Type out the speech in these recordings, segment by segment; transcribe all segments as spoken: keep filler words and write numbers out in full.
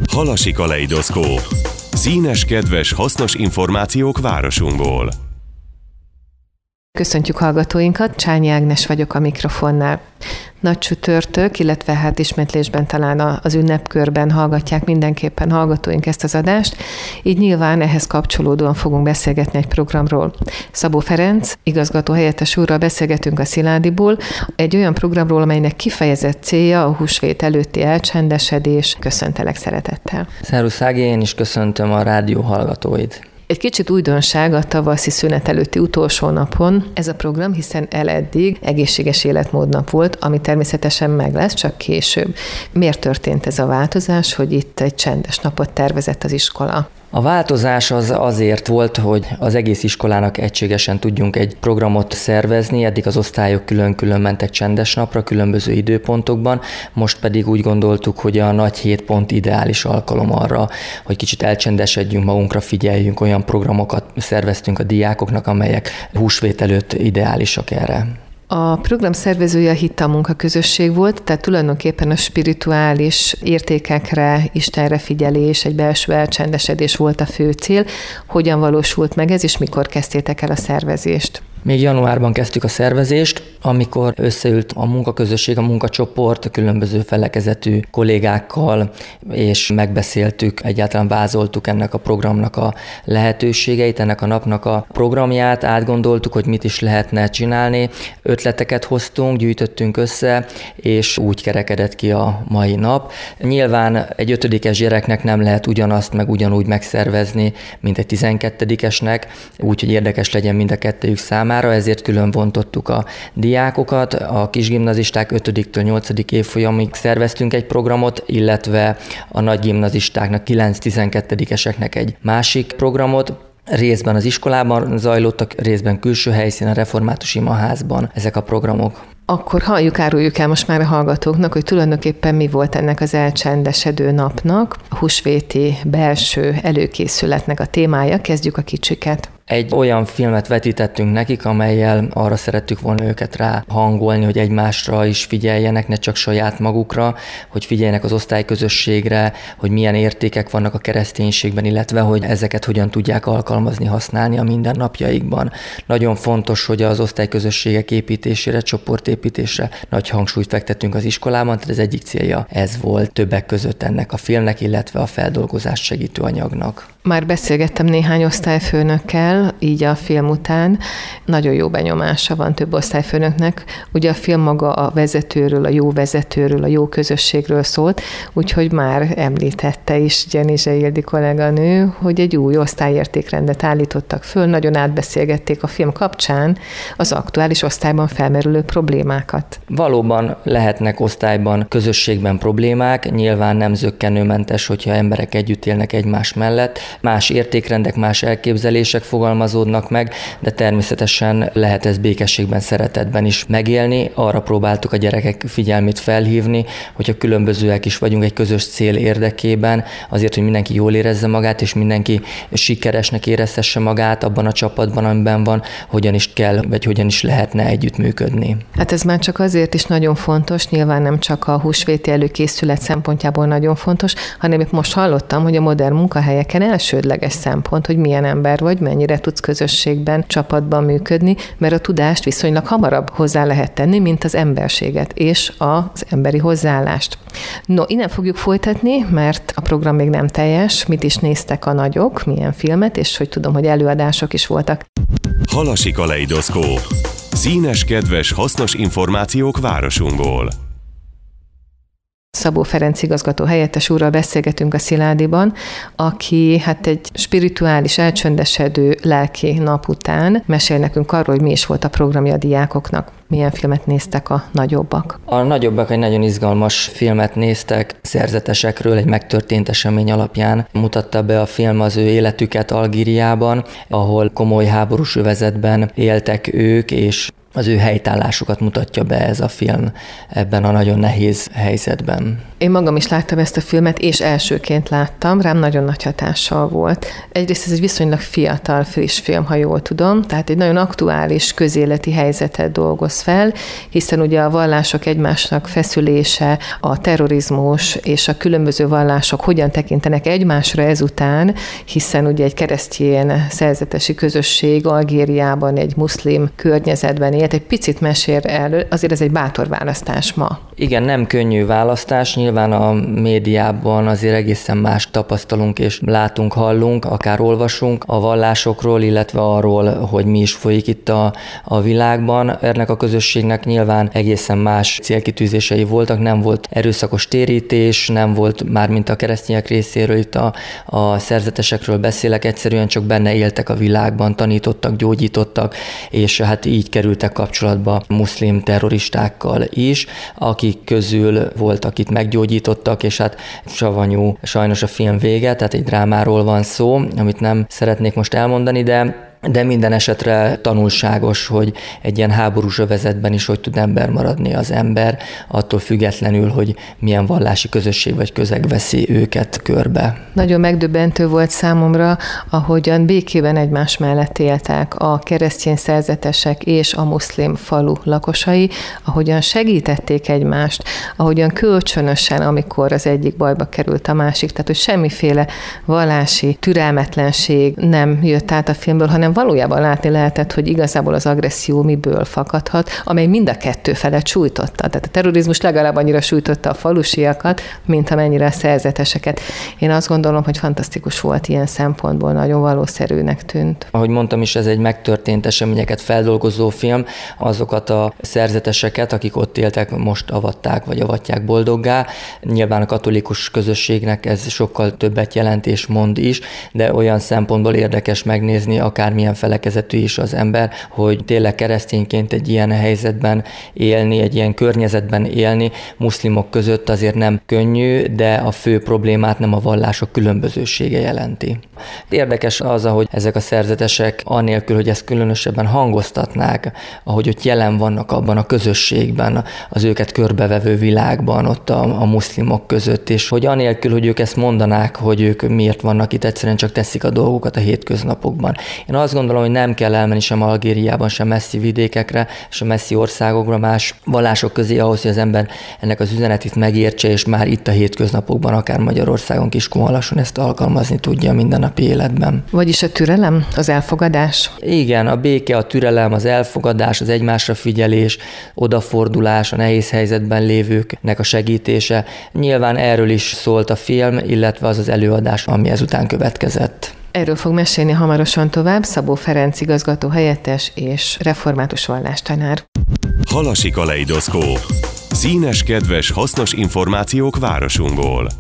Halasi kaleidoszkóp. Színes, kedves, hasznos információk városunkból. Köszöntjük hallgatóinkat, Csányi Ágnes vagyok a mikrofonnál. Nagy csütörtök, illetve hát ismétlésben talán az ünnepkörben hallgatják mindenképpen hallgatóink ezt az adást, így nyilván ehhez kapcsolódóan fogunk beszélgetni egy programról. Szabó Ferenc, igazgató helyettes úrral beszélgetünk a Sziládiból, egy olyan programról, amelynek kifejezett célja a húsvét előtti elcsendesedés. Köszöntelek szeretettel. Szervusz Ági, én is köszöntöm a rádió hallgatóit. Egy kicsit újdonság a tavaszi szünet előtti utolsó napon ez a program, hiszen eleddig egészséges életmódnap volt, ami természetesen meg lesz, csak később. Miért történt ez a változás, hogy itt egy csendes napot tervezett az iskola? A változás az azért volt, hogy az egész iskolának egységesen tudjunk egy programot szervezni, eddig az osztályok külön-külön mentek csendes napra, különböző időpontokban, most pedig úgy gondoltuk, hogy a nagy hét pont ideális alkalom arra, hogy kicsit elcsendesedjünk, magunkra figyeljünk, olyan programokat szerveztünk a diákoknak, amelyek húsvét előtt ideálisak erre. A program szervezője a Hitta Munka közösség volt, tehát tulajdonképpen a spirituális értékekre, Istenre figyelés, egy belső elcsendesedés volt a fő cél. Hogyan valósult meg ez, és mikor kezdtétek el a szervezést? Még januárban kezdtük a szervezést, amikor összeült a munkaközösség, a munkacsoport, a különböző felekezetű kollégákkal, és megbeszéltük, egyáltalán vázoltuk ennek a programnak a lehetőségeit, ennek a napnak a programját, átgondoltuk, hogy mit is lehetne csinálni, ötleteket hoztunk, gyűjtöttünk össze, és úgy kerekedett ki a mai nap. Nyilván egy ötödikes gyereknek nem lehet ugyanazt, meg ugyanúgy megszervezni, mint egy tizenkettedikesnek, úgyhogy érdekes legyen mind a kettőjük számára. Mára, ezért külön vontottuk a diákokat, a kisgimnazisták ötödiktől nyolcadik évfolyamig szerveztünk egy programot, illetve a nagygimnazistáknak, kilenc-tizenkettedikeseknek egy másik programot. Részben az iskolában zajlottak, részben külső helyszínen, a Református Imaházban ezek a programok. Akkor halljuk, áruljuk el most már a hallgatóknak, hogy tulajdonképpen mi volt ennek az elcsendesedő napnak, a húsvéti belső előkészületnek a témája. Kezdjük a kicsiket. Egy olyan filmet vetítettünk nekik, amellyel arra szerettük volna őket rá hangolni, hogy egymásra is figyeljenek, ne csak saját magukra, hogy figyeljenek az osztályközösségre, hogy milyen értékek vannak a kereszténységben, illetve hogy ezeket hogyan tudják alkalmazni, használni a mindennapjaikban. Nagyon fontos, hogy az osztályközösségek építésére, csoportépítésre nagy hangsúlyt fektettünk az iskolában, tehát az egyik célja ez volt többek között ennek a filmnek, illetve a feldolgozást segítő anyagnak. Már beszélgettem néhány osztályfőnökkel, így a film után. Nagyon jó benyomása van több osztályfőnöknek. Ugye a film maga a vezetőről, a jó vezetőről, a jó közösségről szólt, úgyhogy már említette is Gyenizse Ildi kolléganő, hogy egy új osztályértékrendet állítottak föl, nagyon átbeszélgették a film kapcsán az aktuális osztályban felmerülő problémákat. Valóban lehetnek osztályban, közösségben problémák, nyilván nem zökkenőmentes, hogyha emberek együtt élnek egymás mellett, más értékrendek, más elképzelések fogalmazódnak meg, de természetesen lehet ez békességben, szeretetben is megélni. Arra próbáltuk a gyerekek figyelmét felhívni, hogyha különbözőek is vagyunk egy közös cél érdekében, azért, hogy mindenki jól érezze magát, és mindenki sikeresnek érezhesse magát abban a csapatban, amiben van, hogyan is kell, vagy hogyan is lehetne együttműködni. Hát ez már csak azért is nagyon fontos, nyilván nem csak a húsvéti előkészület szempontjából nagyon fontos, hanem itt most hallottam, hogy a modern munkahelyeken elsődleges szempont, hogy milyen ember vagy, mennyire tudsz közösségben, csapatban működni, mert a tudást viszonylag hamarabb hozzá lehet tenni, mint az emberséget és az emberi hozzáállást. No, innen fogjuk folytatni, mert a program még nem teljes. Mit is néztek a nagyok, milyen filmet, és hogy tudom, hogy előadások is voltak. Halasi kaleidoszkóp. Színes, kedves, hasznos információk városunkból. Szabó Ferenc igazgató helyettes úrral beszélgetünk a Sziládiban, aki hát egy spirituális, elcsöndesedő lelki nap után mesél nekünk arról, hogy mi is volt a programja a diákoknak. Milyen filmet néztek a nagyobbak? A nagyobbak egy nagyon izgalmas filmet néztek, szerzetesekről, egy megtörtént esemény alapján mutatta be a film az ő életüket Algériában, ahol komoly háborús övezetben éltek ők, és az ő helytállásukat mutatja be ez a film ebben a nagyon nehéz helyzetben. Én magam is láttam ezt a filmet, és elsőként láttam, rám nagyon nagy hatással volt. Egyrészt ez egy viszonylag fiatal, friss film, ha jól tudom, tehát egy nagyon aktuális közéleti helyzetet dolgoz dolgoz fel, hiszen ugye a vallások egymásnak feszülése, a terrorizmus és a különböző vallások hogyan tekintenek egymásra ezután, hiszen ugye egy keresztény szerzetesi közösség Algériában egy muszlim környezetben élt. Egy picit mesél el, azért ez egy bátor választás ma. Igen, nem könnyű választás, nyilván a médiában azért egészen más tapasztalunk és látunk, hallunk, akár olvasunk a vallásokról, illetve arról, hogy mi is folyik itt a, a világban. Ennek a közösségnek nyilván egészen más célkitűzései voltak, nem volt erőszakos térítés, nem volt már, mint a keresztények részéről, itt a, a szerzetesekről beszélek, egyszerűen csak benne éltek a világban, tanítottak, gyógyítottak, és hát így kerültek kapcsolatba muszlim terroristákkal is, akik közül volt, akit meggyógyítottak, és hát savanyú sajnos a film vége, tehát egy drámáról van szó, amit nem szeretnék most elmondani, de de minden esetre tanulságos, hogy egy ilyen háborús övezetben is hogy tud ember maradni az ember, attól függetlenül, hogy milyen vallási közösség vagy közeg veszi őket körbe. Nagyon megdöbbentő volt számomra, ahogyan békében egymás mellett éltek a keresztény szerzetesek és a muszlim falu lakosai, ahogyan segítették egymást, ahogyan kölcsönösen, amikor az egyik bajba került a másik, tehát hogy semmiféle vallási türelmetlenség nem jött át a filmből, hanem valójában látni lehetett, hogy igazából az agresszió miből fakadhat, amely mind a kettő felet sújtotta. Tehát a terrorizmus legalább annyira sújtotta a falusiakat, mint amennyire a szerzeteseket. Én azt gondolom, hogy fantasztikus volt ilyen szempontból, nagyon valószerűnek tűnt. Ahogy mondtam is, ez egy megtörtént eseményeket feldolgozó film, azokat a szerzeteseket, akik ott éltek, most avatták vagy avatják boldoggá. Nyilván a katolikus közösségnek ez sokkal többet jelent és mond is, de olyan szempontból érdekes megnézni, akár milyen felekezetű is az ember, hogy tényleg keresztényként egy ilyen helyzetben élni, egy ilyen környezetben élni, muszlimok között azért nem könnyű, de a fő problémát nem a vallások különbözősége jelenti. Érdekes az, ahogy ezek a szerzetesek anélkül, hogy ezt különösebben hangoztatnák, ahogy ott jelen vannak abban a közösségben, az őket körbevevő világban, ott a, a muszlimok között, és hogy anélkül, hogy ők ezt mondanák, hogy ők miért vannak itt, egyszerűen csak teszik a dolgokat a hétköznapokban. Én azt gondolom, hogy nem kell elmenni sem Algériában, sem messzi vidékekre, sem messzi országokra, más vallások közé ahhoz, hogy az ember ennek az üzenetét megértse, és már itt a hétköznapokban, akár Magyarországon Kiskunhalasson ezt alkalmazni tudja mindennapi életben. Vagyis a türelem, az elfogadás? Igen, a béke, a türelem, az elfogadás, az egymásra figyelés, odafordulás, a nehéz helyzetben lévőknek a segítése. Nyilván erről is szólt a film, illetve az az előadás, ami ezután következett. Erről fog mesélni hamarosan tovább Szabó Ferenc igazgató helyettes és református vallástanár. Halasi kaleidoszkóp. Színes, kedves, hasznos információk városunkból.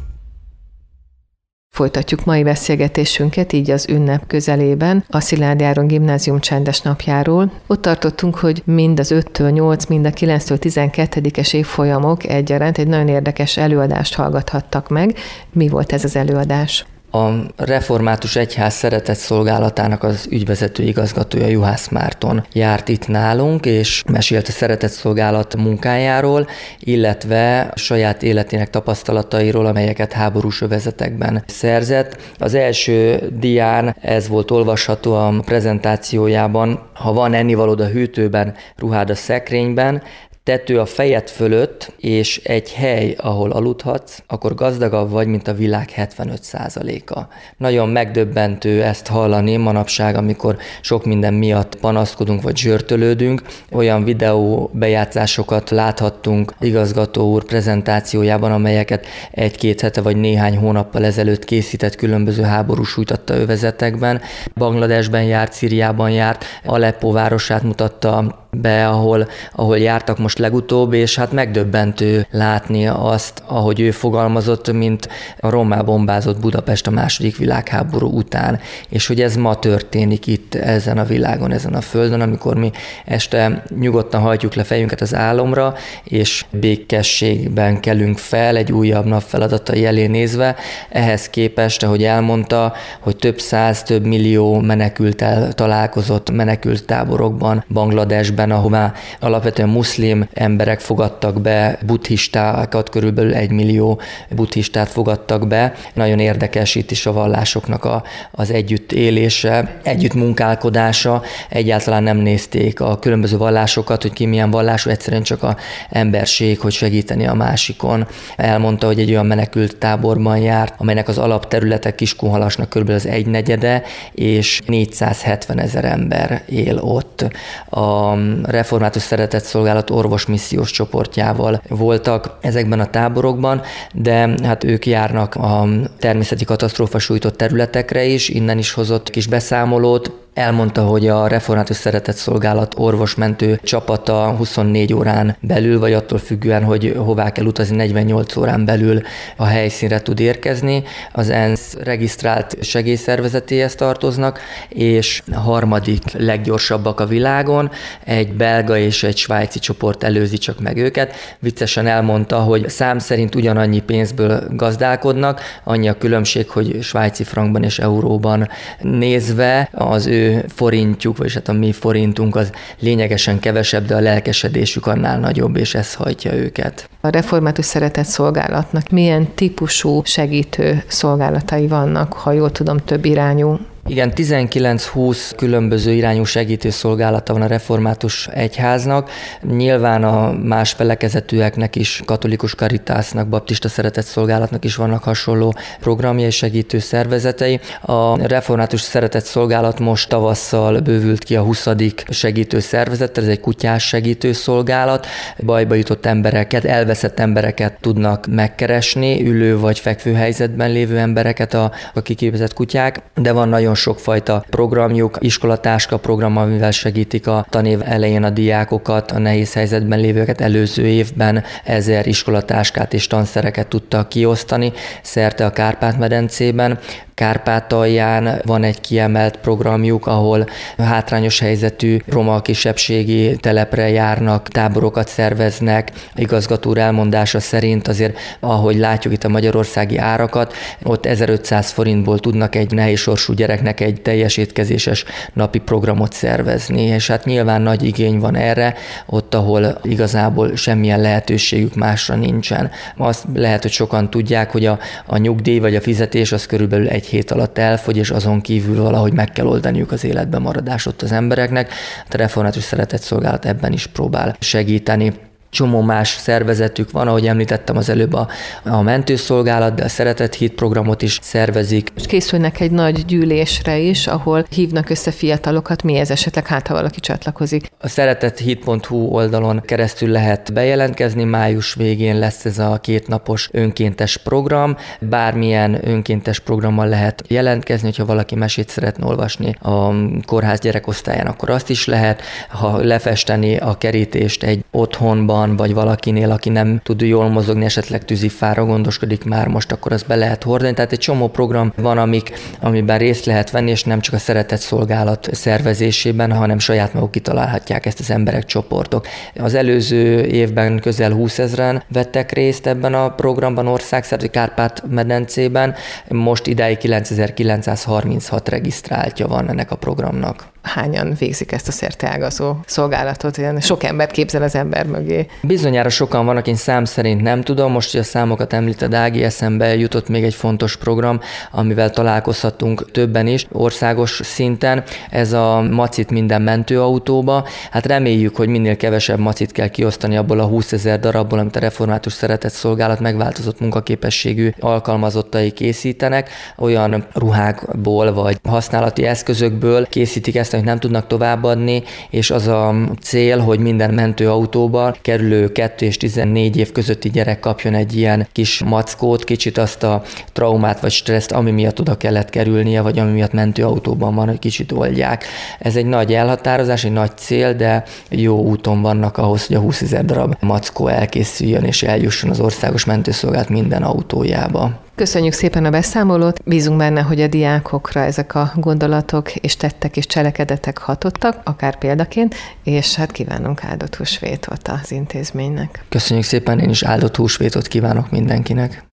Folytatjuk mai beszélgetésünket így az ünnep közelében, a Szilágyi Áron Gimnázium csendes napjáról. Ott tartottunk, hogy mind az öttől nyolc, mind a kilenctől tizenkettedikes évfolyamok egyaránt egy nagyon érdekes előadást hallgathattak meg. Mi volt ez az előadás? A Református Egyház szeretetszolgálatának az ügyvezető igazgatója, Juhász Márton járt itt nálunk, és mesélt a szeretetszolgálat munkájáról, illetve saját életének tapasztalatairól, amelyeket háborús övezetekben szerzett. Az első dián ez volt olvasható a prezentációjában: ha van ennivalód a hűtőben, ruhád a szekrényben, tető a fejed fölött, és egy hely, ahol aludhatsz, akkor gazdagabb vagy, mint a világ hetvenöt százaléka. Nagyon megdöbbentő ezt hallani manapság, amikor sok minden miatt panaszkodunk vagy zsörtölődünk. Olyan videó bejátszásokat láthattunk igazgató úr prezentációjában, amelyeket egy-két hete vagy néhány hónappal ezelőtt készített különböző háború sújtatta övezetekben. Bangladesben járt, Szíriában járt, Aleppo városát mutatta be, ahol, ahol jártak most legutóbb, és hát megdöbbentő látni azt, ahogy ő fogalmazott, mint a rommá bombázott Budapest a második világháború után, és hogy ez ma történik itt ezen a világon, ezen a földön, amikor mi este nyugodtan hajtjuk le fejünket az álomra, és békességben kelünk fel egy újabb nap feladatai elé nézve. Ehhez képest, ahogy elmondta, hogy több száz, több millió menekülttel találkozott menekült táborokban, Bangladesben, településben, ahová alapvetően muszlim emberek fogadtak be buddhistákat, körülbelül egy millió buddhistát fogadtak be. Nagyon érdekes itt is a vallásoknak a, az együttélése, együttmunkálkodása. Egyáltalán nem nézték a különböző vallásokat, hogy ki milyen vallású, egyszerűen csak a emberség, hogy segíteni a másikon. Elmondta, hogy egy olyan menekült táborban járt, amelynek az alapterülete Kiskunhalasnak körülbelül az egynegyede, és négyszázhetven ezer ember él ott. A Református Szeretetszolgálat orvosmissziós csoportjával voltak ezekben a táborokban, de hát ők járnak a természeti katasztrófa sújtott területekre is, innen is hozott kis beszámolót. Elmondta, hogy a Református Szeretetszolgálat orvosmentő csapata huszonnégy órán belül, vagy attól függően, hogy hová kell utazni, negyvennyolc órán belül a helyszínre tud érkezni. Az ENSZ regisztrált segélyszervezetéhez tartoznak, és a harmadik leggyorsabbak a világon. Egy belga és egy svájci csoport előzi csak meg őket. Viccesen elmondta, hogy szám szerint ugyanannyi pénzből gazdálkodnak, annyi a különbség, hogy svájci frankban és euróban nézve az ő forintjuk, vagyis hát a mi forintunk az lényegesen kevesebb, de a lelkesedésük annál nagyobb, és ez hajtja őket. A Református Szeretetszolgálatnak milyen típusú segítő szolgálatai vannak, ha jól tudom, több irányú? Igen, tizenkilenc-húsz különböző irányú segítőszolgálata van a református egyháznak. Nyilván a más felekezetűeknek is, katolikus Caritasnak, baptista szeretetszolgálatnak is vannak hasonló programjai és segítő szervezetei. A református szeretetszolgálat most tavasszal bővült ki a huszadik segítő szervezettel, ez egy kutyás segítőszolgálat. Bajba jutott embereket, elveszett embereket tudnak megkeresni, ülő vagy fekvő helyzetben lévő embereket a, a kiképzett kutyák, de van nagyon sokfajta programjuk, iskolatáska program, amivel segítik a tanév elején a diákokat, a nehéz helyzetben lévőket. Előző évben ezer iskolatáskát és tanszereket tudtak kiosztani szerte a Kárpát-medencében. Kárpátalján van egy kiemelt programjuk, ahol hátrányos helyzetű roma kisebbségi telepre járnak, táborokat szerveznek. Igazgató úr elmondása szerint azért, ahogy látjuk itt a magyarországi árakat, ott ezerötszáz forintból tudnak egy nehézsorsú gyereknek egy teljes étkezéses napi programot szervezni, és hát nyilván nagy igény van erre, ott, ahol igazából semmilyen lehetőségük másra nincsen. Azt lehet, hogy sokan tudják, hogy a, a nyugdíj vagy a fizetés az körülbelül egy hét alatt elfogy, és azon kívül valahogy meg kell oldaniuk az életben maradás ott az embereknek. A Református Szeretetszolgálat ebben is próbál segíteni. Csomó más szervezetük van, ahogy említettem az előbb a, a mentőszolgálat, de a Szeretett Híd programot is szervezik. És készülnek egy nagy gyűlésre is, ahol hívnak össze fiatalokat, mi ez esetleg, hát ha valaki csatlakozik. A szeretetthíd pont hu oldalon keresztül lehet bejelentkezni, május végén lesz ez a kétnapos önkéntes program. Bármilyen önkéntes programmal lehet jelentkezni, hogyha valaki mesét szeretne olvasni a kórház gyerekosztályán, akkor azt is lehet. Ha lefesteni a kerítést egy otthonban, vagy valakinél, aki nem tud jól mozogni, esetleg tűzifára gondoskodik már most, akkor azt be lehet hordani. Tehát egy csomó program van, amik, amiben részt lehet venni, és nem csak a szeretetszolgálat szervezésében, hanem saját maguk kitalálhatják ezt az emberek, csoportok. Az előző évben közel húszezren vettek részt ebben a programban országszerte Kárpát-medencében, most idáig kilencezer-kilencszázharminchat regisztráltja van ennek a programnak. Hányan végzik ezt a szerteágazó szolgálatot? Ilyen sok embert képzel az ember mögé. Bizonyára sokan vannak, én szám szerint nem tudom. Most, hogy a számokat említed, Ági, eszembe jutott még egy fontos program, amivel találkozhatunk többen is országos szinten. Ez a Macit minden mentőautóba. Hát reméljük, hogy minél kevesebb macit kell kiosztani abból a húszezer darabból, amit a Református Szeretetszolgálat megváltozott munkaképességű alkalmazottai készítenek. Olyan ruhákból vagy használati eszközökből készítik ezt, amit nem tudnak továbbadni, és az a cél, hogy minden mentőautóba kerülő kettő és tizennégy év közötti gyerek kapjon egy ilyen kis mackót, kicsit azt a traumát vagy stresszt, ami miatt oda kellett kerülnie, vagy ami miatt mentőautóban van, hogy kicsit oldják. Ez egy nagy elhatározás, egy nagy cél, de jó úton vannak ahhoz, hogy a húszezer darab mackó elkészüljön és eljusson az országos mentőszolgálat minden autójába. Köszönjük szépen a beszámolót, bízunk benne, hogy a diákokra ezek a gondolatok és tettek és cselekedetek hatottak, akár példaként, és hát kívánunk áldott húsvétot az intézménynek. Köszönjük szépen, én is áldott húsvétot kívánok mindenkinek.